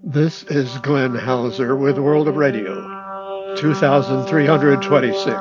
This is Glenn Hauser with World of Radio, 2326.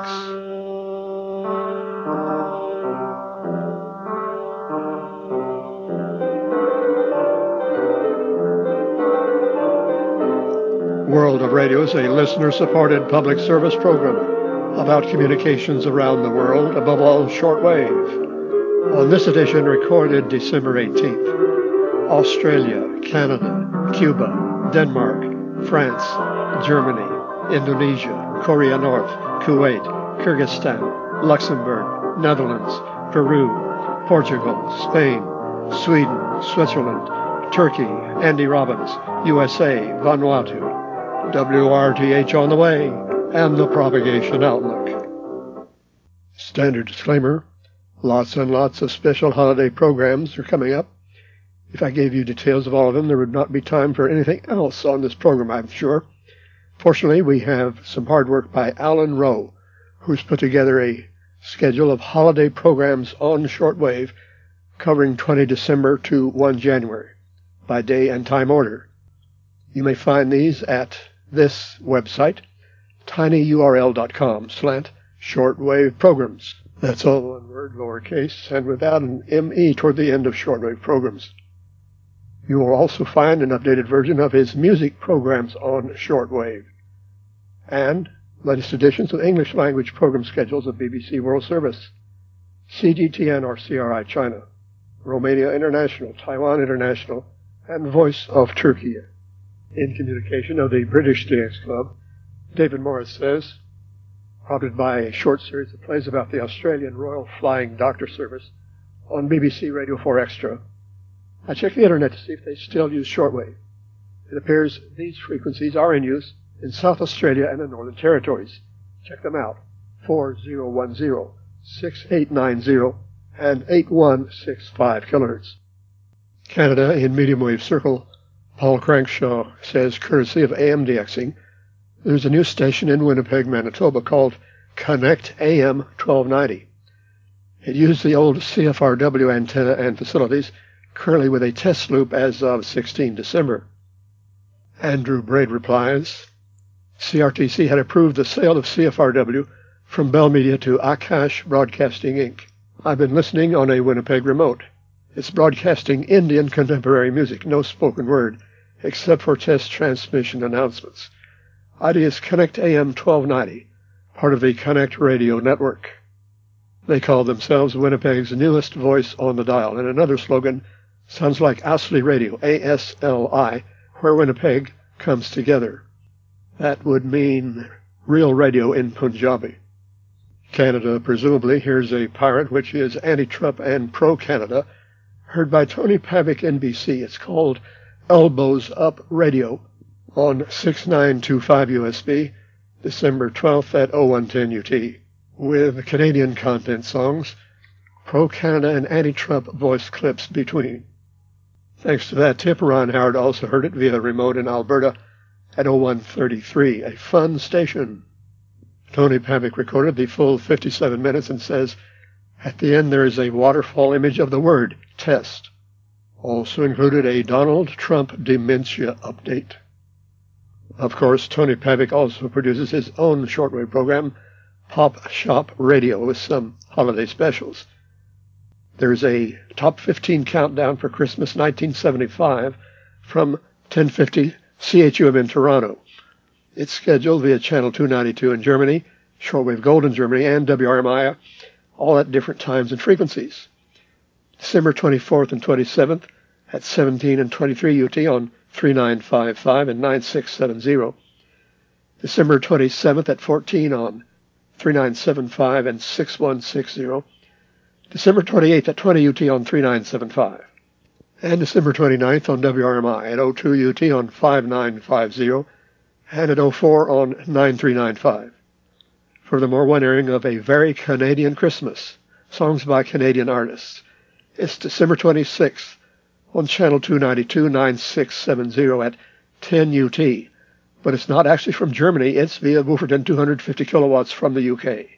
World of Radio is a listener-supported public service program about communications around the world, above all shortwave. On this edition, recorded December 18th, Australia, Canada, Cuba, Denmark, France, Germany, Indonesia, Korea North, Kuwait, Kyrgyzstan, Luxembourg, Netherlands, Peru, Portugal, Spain, Sweden, Switzerland, Turkey, Andy Robbins, USA, Vanuatu, WRTH on the way, and the Propagation Outlook. Standard disclaimer, lots and lots of special holiday programs are coming up. If I gave you details of all of them, there would not be time for anything else on this program, I'm sure. Fortunately, we have some hard work by Alan Rowe, who's put together a schedule of holiday programs on shortwave covering 20 December to 1 January by day and time order. You may find these at this website, tinyurl.com/shortwave programs. That's all one word, lowercase, and without an ME toward the end of shortwave programs. You will also find an updated version of his music programs on shortwave and latest editions of English language program schedules of BBC World Service, CGTN or CRI China, Romania International, Taiwan International, and Voice of Turkey. In communication of the British DX Club, David Morris says, prompted by a short series of plays about the Australian Royal Flying Doctor Service on BBC Radio 4 Extra, I checked the internet to see if they still use shortwave. It appears these frequencies are in use in South Australia and the Northern Territories. Check them out, 4010, 6890, and 8165 kilohertz. Canada in medium wave circle, Paul Crankshaw says, courtesy of AMDXing, there's a new station in Winnipeg, Manitoba called Connect AM 1290. It used the old CFRW antenna and facilities, currently with a test loop as of 16 December. Andrew Braid replies, CRTC had approved the sale of CFRW from Bell Media to Akash Broadcasting, Inc. I've been listening on a Winnipeg remote. It's broadcasting Indian contemporary music, no spoken word, except for test transmission announcements. ID is Connect AM 1290, part of the Connect Radio network. They call themselves Winnipeg's newest voice on the dial, and another slogan sounds like Asli Radio, ASLI, where Winnipeg comes together. That would mean real radio in Punjabi. Canada presumably hears a pirate which is anti-Trump and pro-Canada, heard by Tony Pavick, NBC. It's called Elbows Up Radio on 6925 USB, December 12th at 0110 UT, with Canadian content songs, pro-Canada and anti-Trump voice clips between. Thanks to that tip, Ron Howard also heard it via remote in Alberta at 0133, a fun station. Tony Pavick recorded the full 57 minutes and says, at the end there is a waterfall image of the word test. Also included a Donald Trump dementia update. Of course, Tony Pavick also produces his own shortwave program, Pop Shop Radio, with some holiday specials. There's a Top 15 countdown for Christmas 1975 from 1050 CHUM in Toronto. It's scheduled via Channel 292 in Germany, Shortwave Gold in Germany, and WRMI, all at different times and frequencies. December 24th and 27th at 17 and 23 UT on 3955 and 9670. December 27th at 14 on 3975 and 6160. December 28th at 20 UT on 3975. And December 29th on WRMI at 02 UT on 5950 and at 04 on 9395. Furthermore, one airing of A Very Canadian Christmas, songs by Canadian artists. It's December 26th on Channel 292 9670 at 10 UT, but it's not actually from Germany, it's via Wolverton 250 kilowatts from the UK.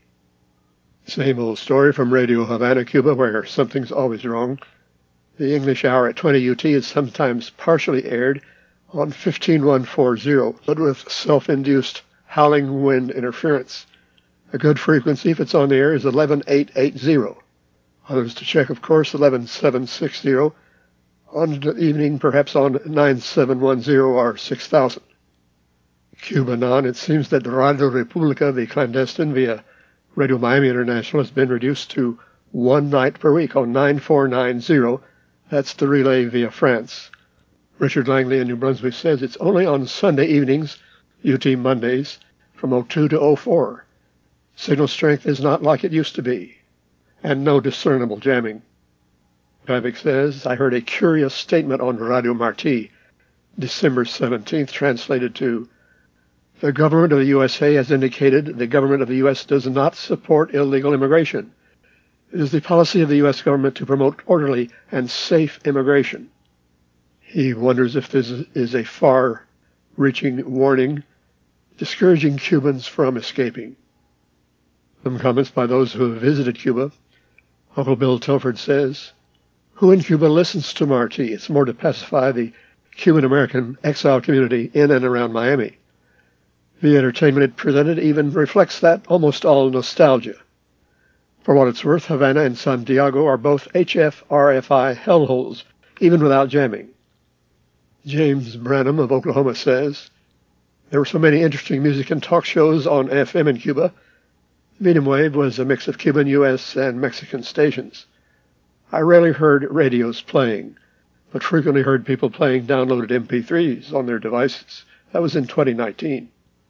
Same old story from Radio Havana, Cuba, where something's always wrong. The English hour at 20 UT is sometimes partially aired on 15140, but with self-induced howling wind interference. A good frequency, if it's on the air, is 11880. Others to check, of course, 11760. On the evening, perhaps on 9710 or 6000. Cubanon, it seems that Radio República, the clandestine via Radio Miami International, has been reduced to one night per week on 9490. That's the relay via France. Richard Langley in New Brunswick says it's only on Sunday evenings, UT Mondays, from 02 to 04. Signal strength is not like it used to be, and no discernible jamming. Pavik says, I heard a curious statement on Radio Marti, December 17th, translated to, the government of the USA has indicated the government of the U.S. does not support illegal immigration. It is the policy of the U.S. government to promote orderly and safe immigration. He wonders if this is a far-reaching warning, discouraging Cubans from escaping. Some comments by those who have visited Cuba. Uncle Bill Telford says, who in Cuba listens to Marti? It's more to pacify the Cuban-American exile community in and around Miami. The entertainment it presented even reflects that almost all nostalgia. For what it's worth, Havana and Santiago are both HF-RFI hellholes, even without jamming. James Branham of Oklahoma says, there were so many interesting music and talk shows on FM in Cuba. Medium wave was a mix of Cuban, U.S., and Mexican stations. I rarely heard radios playing, but frequently heard people playing downloaded MP3s on their devices. That was in 2019.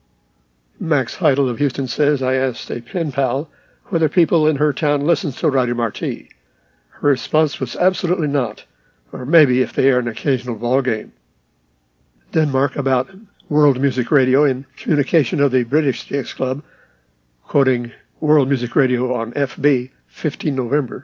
Max Heidel of Houston says, I asked a pen pal whether people in her town listen to Radio Marti. Her response was absolutely not, or maybe if they air an occasional ball game. Denmark about World Music Radio in communication of the British Jazz Club, quoting World Music Radio on FB, 15 November.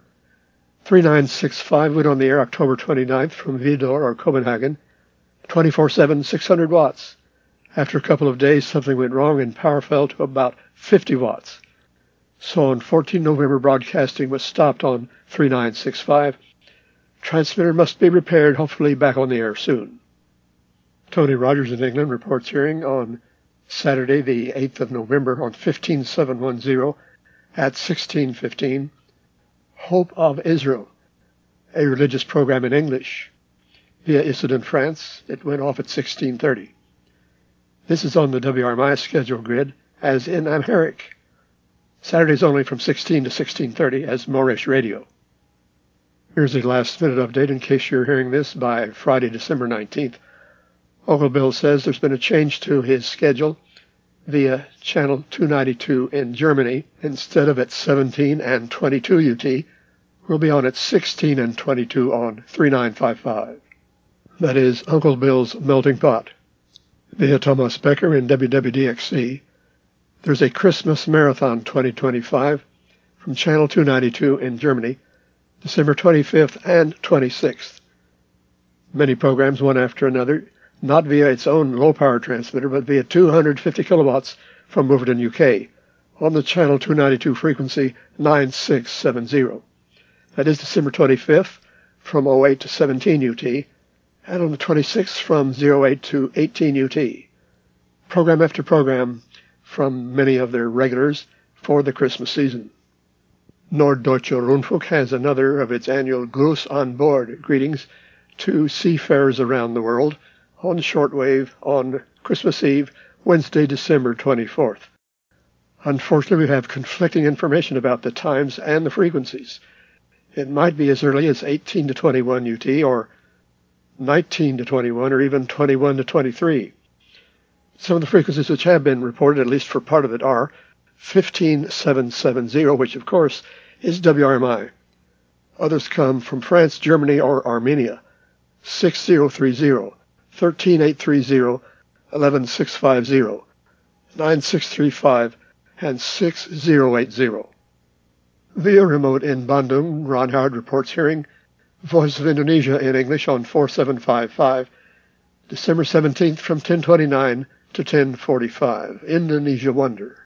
3965 went on the air October 29th from Vidor or Copenhagen, 24/7, 600 watts. After a couple of days, something went wrong and power fell to about 50 watts. So on 14 November, broadcasting was stopped on 3965. Transmitter must be repaired, hopefully back on the air soon. Tony Rogers in England reports hearing on Saturday, the 8th of November, on 15710 at 1615. Hope of Israel, a religious program in English. Via Issoudun, France, it went off at 1630. This is on the WRMI schedule grid, as in Amharic. Saturdays only from 16 to 1630 as Moorish Radio. Here's a last-minute update in case you're hearing this by Friday, December 19th. Uncle Bill says there's been a change to his schedule via channel 292 in Germany. Instead of at 17 and 22 UT, we'll be on at 16 and 22 on 3955. That is Uncle Bill's Melting Pot. Via Thomas Becker in WWDXC, there's a Christmas Marathon 2025 from channel 292 in Germany, December 25th and 26th. Many programs, one after another, not via its own low-power transmitter, but via 250 kilowatts from Wolverton, UK, on the channel 292 frequency 9670. That is December 25th from 08 to 17 UT, and on the 26th from 08 to 18 UT. Program after program from many of their regulars for the Christmas season. Norddeutsche Rundfunk has another of its annual Gruß on Board greetings to seafarers around the world on shortwave on Christmas Eve, Wednesday, December 24th. Unfortunately, we have conflicting information about the times and the frequencies. It might be as early as 18 to 21 UT, or 19 to 21, or even 21 to 23. Some of the frequencies which have been reported, at least for part of it, are 15770, which of course is WRMI. Others come from France, Germany, or Armenia. 6030, 13830, 11650, 9635, and 6080. Via remote in Bandung, Ron Howard reports hearing Voice of Indonesia in English on 4755, December 17th from 1029 to 1045. Indonesia Wonder.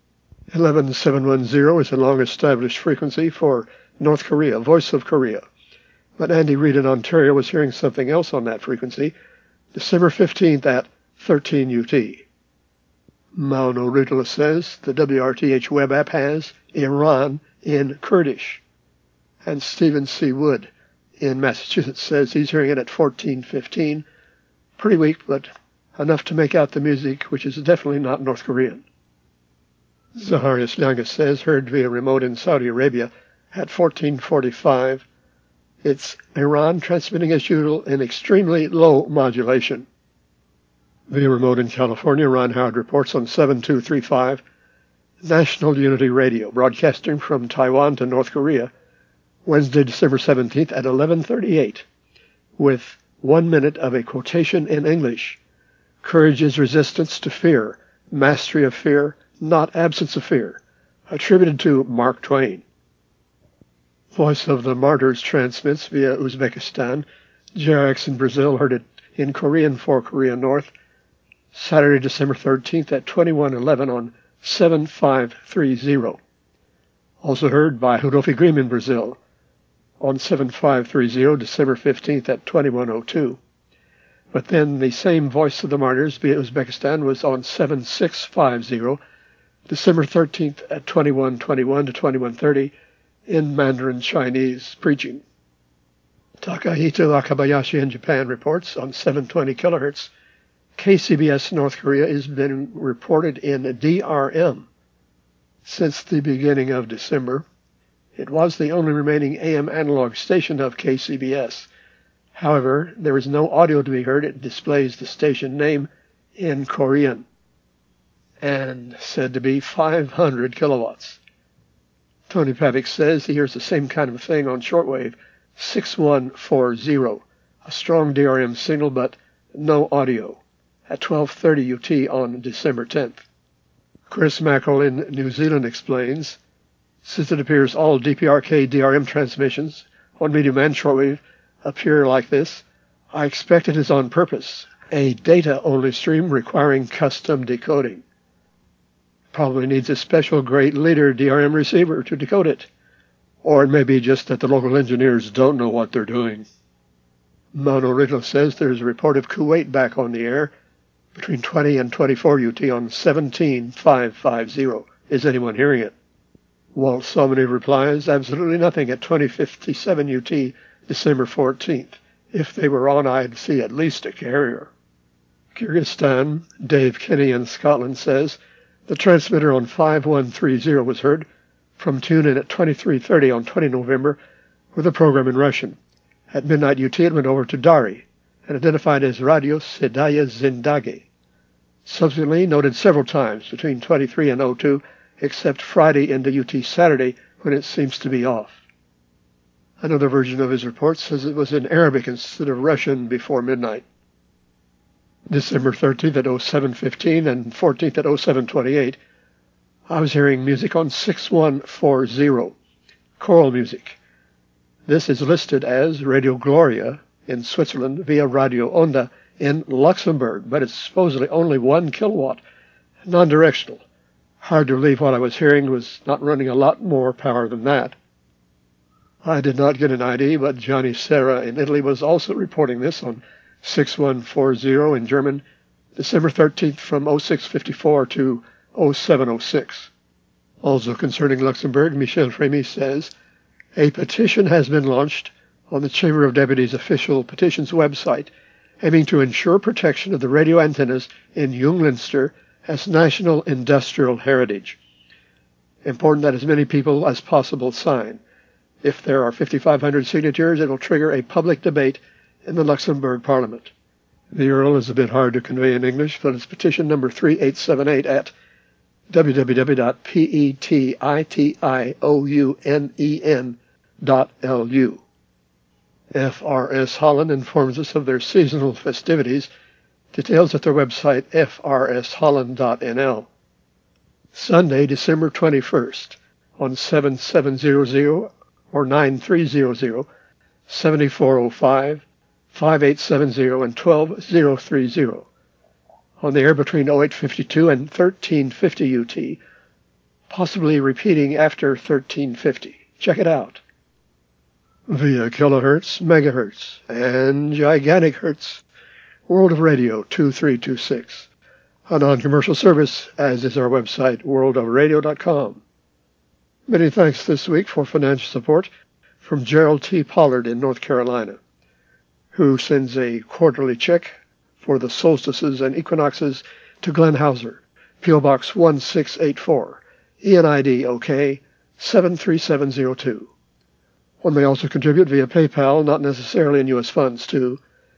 11710 is a long-established frequency for North Korea, Voice of Korea. But Andy Reid in Ontario was hearing something else on that frequency, December 15th at 13 UT. Mauno Ritala says the WRTH web app has Iran in Kurdish. And Stephen C. Wood in Massachusetts says he's hearing it at 14:15. Pretty weak, but enough to make out the music, which is definitely not North Korean. Zaharias Nyanga says heard via remote in Saudi Arabia at 14:45. It's Iran transmitting as usual in extremely low modulation. Via remote in California, Ron Howard reports on 7235, National Unity Radio, broadcasting from Taiwan to North Korea, Wednesday, December 17th at 11:38, with 1 minute of a quotation in English. Courage is resistance to fear, mastery of fear, not absence of fear, attributed to Mark Twain. Voice of the Martyrs transmits via Uzbekistan. JRX in Brazil heard it in Korean for Korea North, Saturday, December 13th at 21:11 on 7530. Also heard by Rudolph Grimm in Brazil on 7530, December 15th at 21:02. But then the same Voice of the Martyrs via Uzbekistan was on 7650, December 13th at 21:21 to 21:30 in Mandarin Chinese preaching. Takahito Akabayashi in Japan reports on 720 kHz. KCBS North Korea has been reported in DRM since the beginning of December. It was the only remaining AM analog station of KCBS. However, there is no audio to be heard. It displays the station name in Korean and said to be 500 kilowatts. Tony Pavick says he hears the same kind of thing on shortwave 6140, a strong DRM signal but no audio, at 12:30 UT on December 10th. Chris Mackerel in New Zealand explains, since it appears all DPRK DRM transmissions on medium and shortwave appear like this, I expect it is on purpose, a data-only stream requiring custom decoding. Probably needs a special great leader DRM receiver to decode it. Or it may be just that the local engineers don't know what they're doing. Mauno Ritala says there's a report of Kuwait back on the air between 20 and 24 UT on 17550. Is anyone hearing it? Walt Somany replies, absolutely nothing at 2057 UT, December 14th. If they were on, I'd see at least a carrier. Kyrgyzstan, Dave Kenny in Scotland says, the transmitter on 5130 was heard from tune-in at 23:30 on 20 November with a program in Russian. At midnight UT it went over to Dari and identified as Radio Sedaya Zindagi. Subsequently noted several times between 23 and 02, except Friday into UT Saturday when it seems to be off. Another version of his report says it was in Arabic instead of Russian before midnight. December 13th at 07:15 and 14th at 07:28, I was hearing music on 6140, choral music. This is listed as Radio Gloria in Switzerland via Radio Onda in Luxembourg, but it's supposedly only 1 kilowatt, non-directional. Hard to believe what I was hearing was not running a lot more power than that. I did not get an ID, but Johnny Serra in Italy was also reporting this on 6140 in German, December 13th from 0654 to 0706. Also concerning Luxembourg, Michel Frémy says, a petition has been launched on the Chamber of Deputies official petitions website aiming to ensure protection of the radio antennas in Junglinster as national industrial heritage. Important that as many people as possible sign. If there are 5,500 signatures, it will trigger a public debate in the Luxembourg Parliament. The URL is a bit hard to convey in English, but it's petition number 3878 at www.petitiouen.lu. FRS Holland informs us of their seasonal festivities. Details at their website frsholland.nl. Sunday, December 21st, on 7700 or 9300, 7405, 5870, and 12030. On the air between 0852 and 1350 UT, possibly repeating after 1350. Check it out. Via kilohertz, megahertz, and gigantic hertz, World of Radio 2326. A non-commercial service, as is our website, worldofradio.com. Many thanks this week for financial support from Gerald T. Pollard in North Carolina, who sends a quarterly check for the solstices and equinoxes to Glenn Hauser, P.O. Box 1684, ENID OK 73702. One may also contribute via PayPal, not necessarily in U.S. funds, to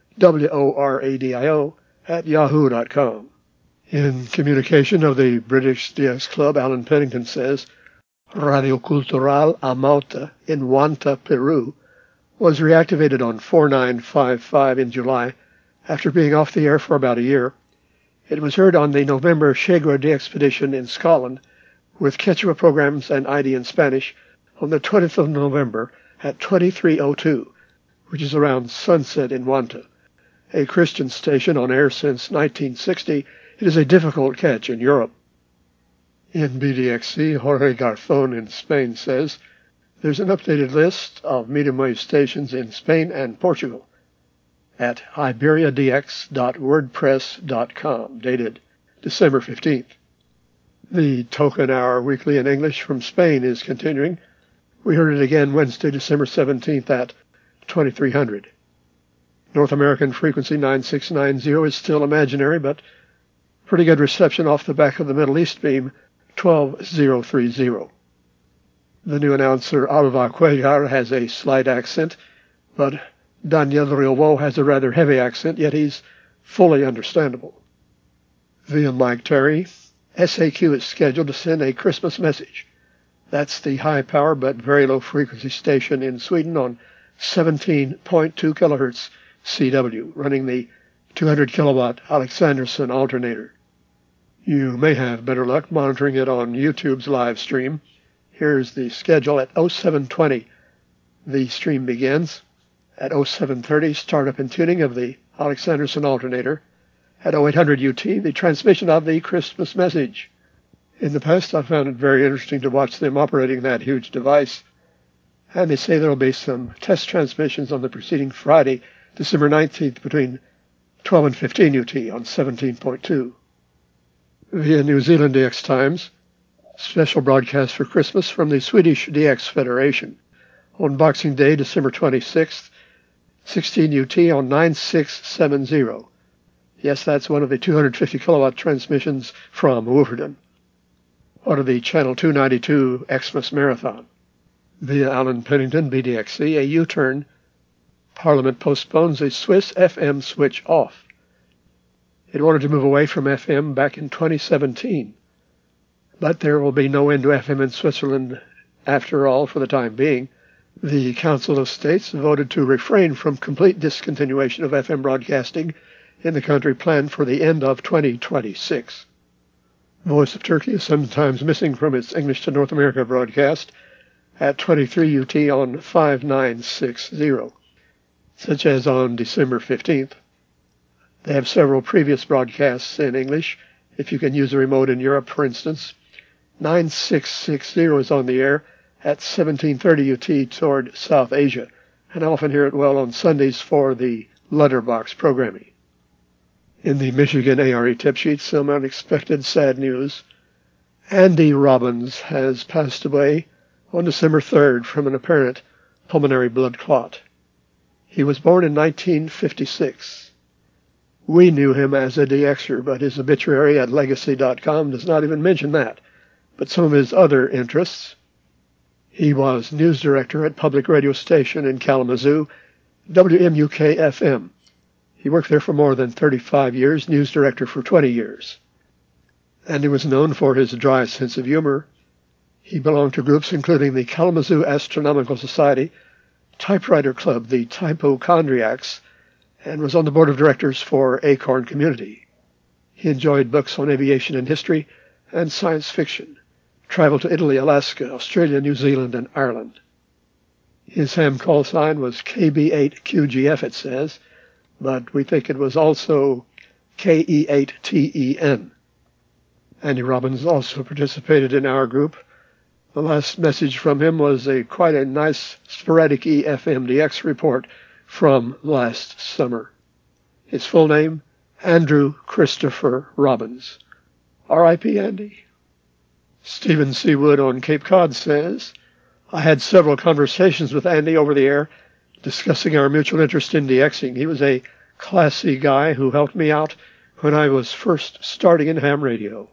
WORADIO@yahoo.com. In communication of the British DX Club, Alan Pennington says, Radio Cultural Amauta in Huanta, Peru, was reactivated on 4955 in July after being off the air for about a year. It was heard on the November Segura de Expedition in Scotland with Quechua programs and ID in Spanish on the 20th of November at 2302, which is around sunset in Huanta. A Christian station on air since 1960, it is a difficult catch in Europe. In BDXC, Jorge Garzón in Spain says, there's an updated list of medium wave stations in Spain and Portugal at iberiadx.wordpress.com, dated December 15th. The Token Hour Weekly in English from Spain is continuing. We heard it again Wednesday, December 17th at 2300. North American frequency 9690 is still imaginary, but pretty good reception off the back of the Middle East beam 12030. The new announcer Alva Cuellar has a slight accent, but Daniel Riobo has a rather heavy accent, yet he's fully understandable. Via Mike Terry, SAQ is scheduled to send a Christmas message. That's the high-power but very low-frequency station in Sweden on 17.2 kilohertz CW, running the 200-kilowatt Alexanderson alternator. You may have better luck monitoring it on YouTube's live stream. Here's the schedule at 0720. The stream begins. At 0730, startup and tuning of the Alexanderson alternator. At 0800 UT, the transmission of the Christmas message. In the past, I found it very interesting to watch them operating that huge device. And they say there will be some test transmissions on the preceding Friday, December 19th, between 12 and 15 UT on 17.2. Via New Zealand DX Times, special broadcast for Christmas from the Swedish DX Federation on Boxing Day, December 26th, 16 UT on 9670. Yes, that's one of the 250 kilowatt transmissions from Wolverton. Part of the Channel 292 Xmas Marathon. Via Alan Pennington, BDXC, a U-turn. Parliament postpones a Swiss FM switch off. It wanted to move away from FM back in 2017. But there will be no end to FM in Switzerland after all for the time being. The Council of States voted to refrain from complete discontinuation of FM broadcasting in the country planned for the end of 2026. Voice of Turkey is sometimes missing from its English to North America broadcast at 23 UT on 5960, such as on December 15th. They have several previous broadcasts in English. If you can use a remote in Europe, for instance, 9660 is on the air at 1730 UT toward South Asia, and I often hear it well on Sundays for the letterbox programming. In the Michigan ARE tip sheet, some unexpected sad news. Andy Robbins has passed away on December 3rd from an apparent pulmonary blood clot. He was born in 1956. We knew him as a DXer, but his obituary at legacy.com does not even mention that. But some of his other interests. He was news director at public radio station in Kalamazoo, WMUK-FM. He worked there for more than 35 years, news director for 20 years. And he was known for his dry sense of humor. He belonged to groups including the Kalamazoo Astronomical Society, Typewriter Club, the Typochondriacs, and was on the board of directors for Acorn Community. He enjoyed books on aviation and history and science fiction, traveled to Italy, Alaska, Australia, New Zealand, and Ireland. His ham call sign was KB8QGF, it says, but we think it was also KE8TEN. Andy Robbins also participated in our group. The last message from him was quite a nice sporadic EFMDX report from last summer. His full name, Andrew Christopher Robbins. R.I.P. Andy. Stephen C. Wood on Cape Cod says, I had several conversations with Andy over the air discussing our mutual interest in DXing. He was a classy guy who helped me out when I was first starting in ham radio.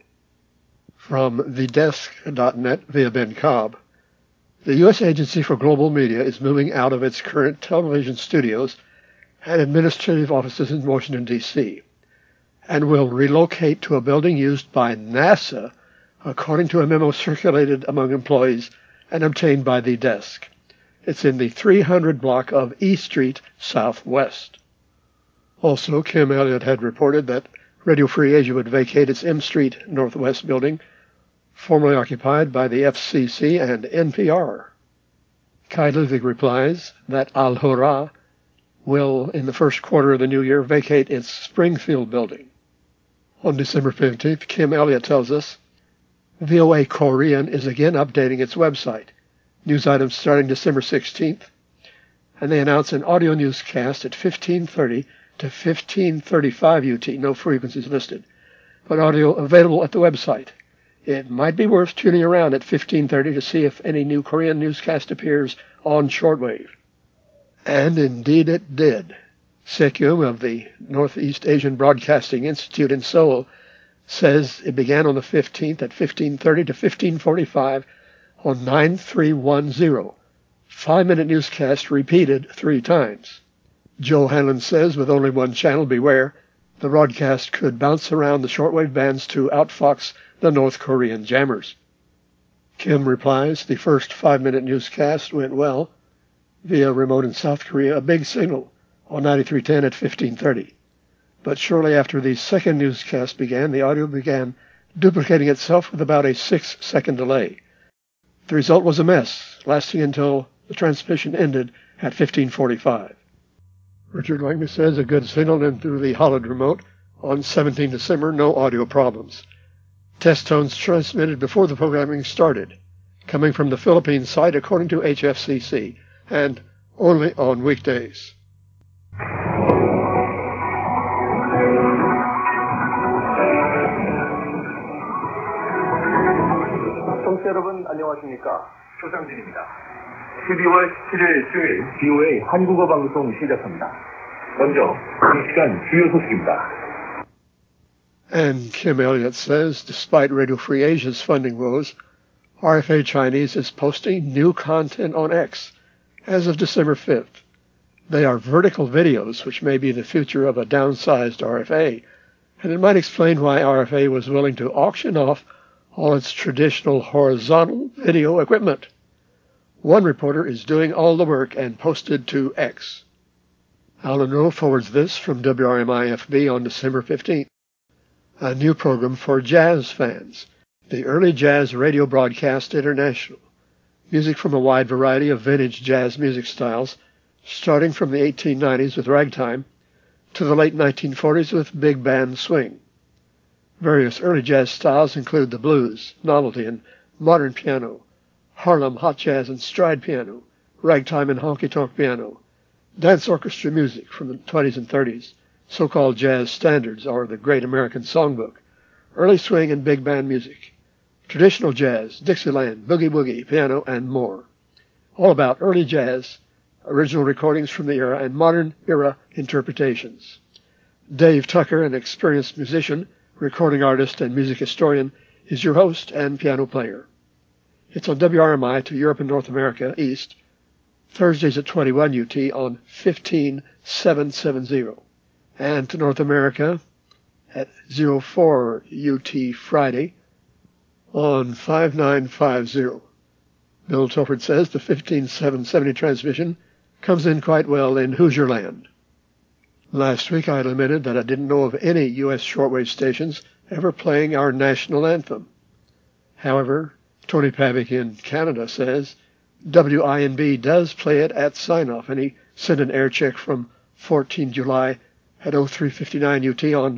From thedesk.net via Ben Cobb. The U.S. Agency for Global Media is moving out of its current television studios and administrative offices in Washington, D.C., and will relocate to a building used by NASA, according to a memo circulated among employees and obtained by the desk. It's in the 300 block of E Street Southwest. Also, Kim Elliott had reported that Radio Free Asia would vacate its M Street Northwest building, formerly occupied by the FCC and NPR. Kai Ludwig replies that Al-Hurra will, in the first quarter of the new year, vacate its Springfield building. On December 15th, Kim Elliott tells us, VOA Korean is again updating its website. News items starting December 16th, and they announce an audio newscast at 15:30 to 15:35 UT, no frequencies listed, but audio available at the website. It might be worth tuning around at 15:30 to see if any new Korean newscast appears on shortwave. And indeed it did. Sekyum of the Northeast Asian Broadcasting Institute in Seoul says it began on the 15th at 15:30 to 15:45 on 9310, 5-minute newscast repeated 3 times. Joe Hanlon says with only one channel, beware, the broadcast could bounce around the shortwave bands to outfox the North Korean jammers. Kim replies, the first 5-minute newscast went well. Via remote in South Korea, a big signal on 9310 at 15:30. But shortly after the second newscast began, the audio began duplicating itself with about a 6-second delay. The result was a mess, lasting until the transmission ended at 15:45. Richard Wagner says a good signal in through the hollowed remote on 17 December, no audio problems. Test tones transmitted before the programming started, coming from the Philippines site according to HFCC, and only on weekdays. 청취자 여러분 안녕하십니까? 조상진입니다. 12월 17일 수요일 VOA 한국어 방송 시작합니다. 먼저 이 시간 주요 소식입니다. And Kim Elliott says, despite Radio Free Asia's funding woes, RFA Chinese is posting new content on X as of December 5th. They are vertical videos, which may be the future of a downsized RFA, and it might explain why RFA was willing to auction off all its traditional horizontal video equipment. One reporter is doing all the work and posted to X. Alan Rowe forwards this from WRMI-FB on December 15th. A new program for jazz fans, the Early Jazz Radio Broadcast International. Music from a wide variety of vintage jazz music styles, starting from the 1890s with ragtime to the late 1940s with big band swing. Various early jazz styles include the blues, novelty, and modern piano, Harlem hot jazz and stride piano, ragtime and honky-tonk piano, dance orchestra music from the 20s and 30s, so-called jazz standards or the Great American Songbook, early swing and big band music, traditional jazz, Dixieland, boogie-woogie, piano, and more. All about early jazz, original recordings from the era, and modern-era interpretations. Dave Tucker, an experienced musician, recording artist, and music historian, is your host and piano player. It's on WRMI to Europe and North America East, Thursdays at 21 UT on 15770, and to North America at 04 UT Friday on 5950. Bill Tolford says the 15770 transmission comes in quite well in Hoosierland. Last week I lamented that I didn't know of any U.S. shortwave stations ever playing our national anthem. However, Tony Pavick in Canada says WINB does play it at sign-off, and he sent an air check from 14 July at 0359 UT on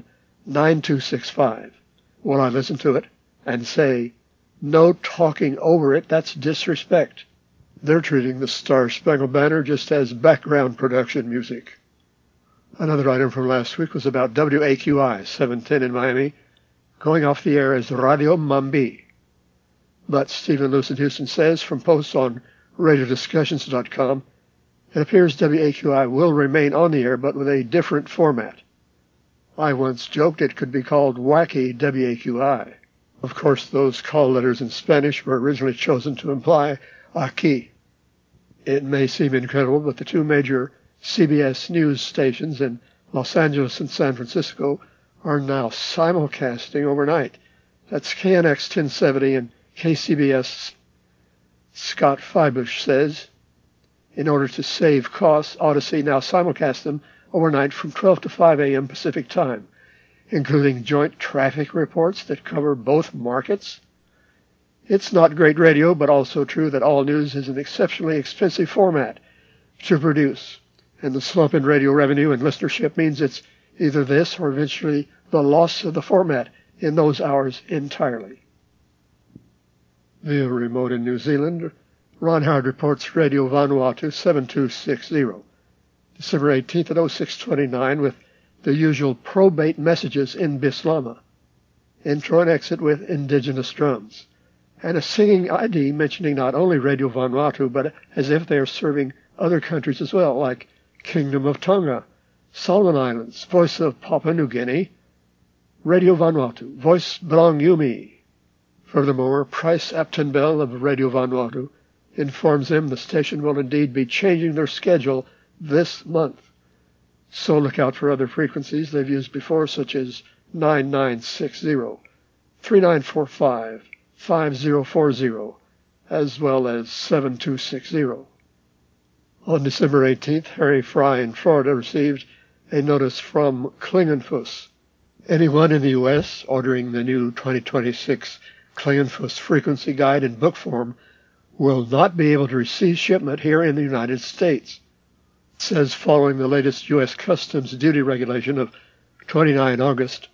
9265. Well, I listen to it and say, no talking over it, that's disrespect. They're treating the Star Spangled Banner just as background production music. Another item from last week was about WAQI 710 in Miami, going off the air as Radio Mambi. But Stephen Luce in Houston says from posts on radiodiscussions.com, it appears WAQI will remain on the air but with a different format. I once joked it could be called Wacky WAQI. Of course, those call letters in Spanish were originally chosen to imply aquí. It may seem incredible, but the two major CBS news stations in Los Angeles and San Francisco are now simulcasting overnight. That's KNX 1070 and KCBS. Scott Feibush says, in order to save costs, Odyssey now simulcasts them overnight from 12 to 5 a.m. Pacific time, including joint traffic reports that cover both markets. It's not great radio, but also true that all news is an exceptionally expensive format to produce, and the slump in radio revenue and listenership means it's either this or eventually the loss of the format in those hours entirely. Via remote in New Zealand, Ron Howard reports Radio Vanuatu 7260, December 18th at 0629 with the usual probate messages in Bislama, intro and exit with indigenous drums, and a singing ID mentioning not only Radio Vanuatu, but as if they are serving other countries as well, like Kingdom of Tonga, Solomon Islands, Voice of Papua New Guinea, Radio Vanuatu, Voice Belong Yumi. Furthermore, Price Apton Bell of Radio Vanuatu informs them the station will indeed be changing their schedule this month. So look out for other frequencies they've used before, such as 9960, 3945, 5040, as well as 7260. On December 18th, Harry Fry in Florida received a notice from Klingenfuss. Anyone in the U.S. ordering the new 2026 Klingenfuss frequency guide in book form will not be able to receive shipment here in the United States. It says following the latest U.S. Customs duty regulation of 29 August,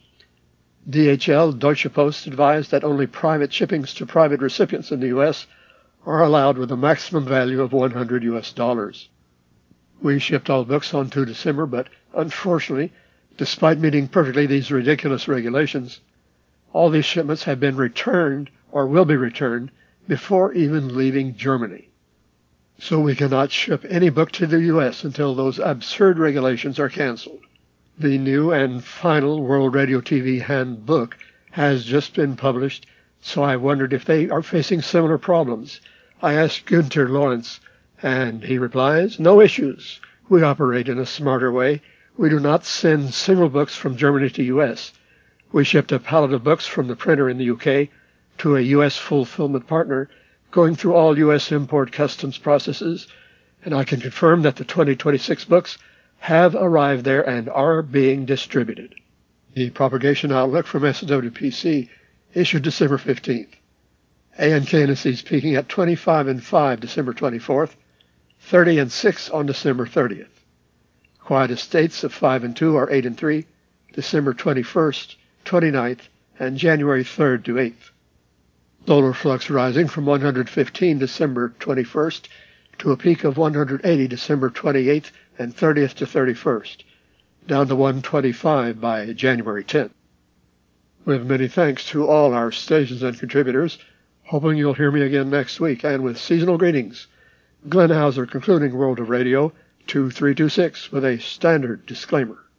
DHL Deutsche Post advised that only private shippings to private recipients in the U.S. are allowed with a maximum value of $100 US. We shipped all books on 2 December, but unfortunately, despite meeting perfectly these ridiculous regulations, all these shipments have been returned or will be returned before even leaving Germany. So we cannot ship any book to the U.S. until those absurd regulations are canceled. The new and final World Radio TV Handbook has just been published, so I wondered if they are facing similar problems. I asked Günther Lawrence, and he replies, "No issues. We operate in a smarter way. We do not send single books from Germany to U.S. We shipped a pallet of books from the printer in the U.K. to a U.S. fulfillment partner, going through all U.S. import customs processes, and I can confirm that the 2026 books have arrived there and are being distributed." The propagation outlook from SWPC issued December 15th. ANKNSE's peaking at 25 and 5 December 24th, 30 and 6 on December 30th. Quietest dates of 5 and 2 are 8 and 3, December 21st, 29th, and January 3rd to 8th. Solar flux rising from 115 December 21st to a peak of 180 December 28th and 30th to 31st, down to 125 by January 10th. With many thanks to all our stations and contributors, hoping you'll hear me again next week, and with seasonal greetings, Glenn Hauser concluding World of Radio 2326 with a standard disclaimer.